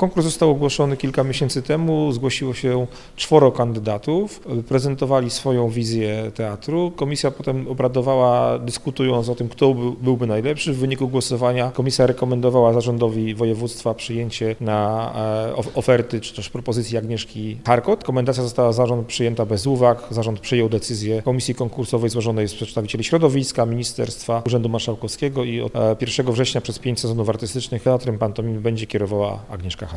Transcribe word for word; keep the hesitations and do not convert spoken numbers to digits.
Konkurs został ogłoszony kilka miesięcy temu, zgłosiło się czworo kandydatów, prezentowali swoją wizję teatru. Komisja potem obradowała, dyskutując o tym, kto byłby najlepszy. W wyniku głosowania komisja rekomendowała zarządowi województwa przyjęcie na oferty czy też propozycji Agnieszki Charkot. Rekomendacja została zarząd przyjęta bez uwag. Zarząd przyjął decyzję komisji konkursowej złożonej z przedstawicieli środowiska, ministerstwa, Urzędu Marszałkowskiego i od pierwszego września przez pięć sezonów artystycznych teatrem pantomimy będzie kierowała Agnieszka Charkot.